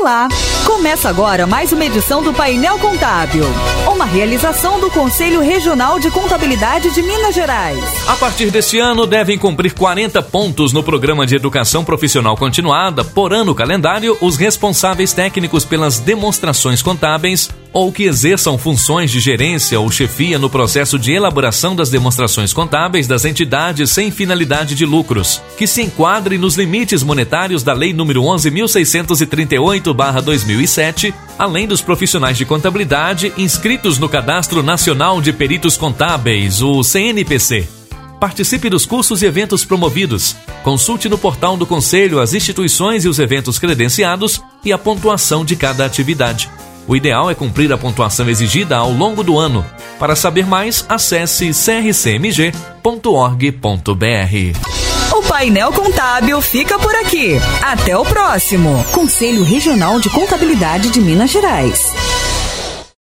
Olá! Começa agora mais uma edição do Painel Contábil, uma realização do Conselho Regional de Contabilidade de Minas Gerais. A partir deste ano, devem cumprir 40 pontos no Programa de Educação Profissional Continuada por ano calendário os responsáveis técnicos pelas demonstrações contábeis ou que exerçam funções de gerência ou chefia no processo de elaboração das demonstrações contábeis das entidades sem finalidade de lucros, que se enquadrem nos limites monetários da Lei nº 11.638/2007, além dos profissionais de contabilidade inscritos no Cadastro Nacional de Peritos Contábeis, o CNPC. Participe dos cursos e eventos promovidos. Consulte no portal do Conselho as instituições e os eventos credenciados e a pontuação de cada atividade. O ideal é cumprir a pontuação exigida ao longo do ano. Para saber mais, acesse crcmg.org.br. O Painel Contábil fica por aqui. Até o próximo. Conselho Regional de Contabilidade de Minas Gerais.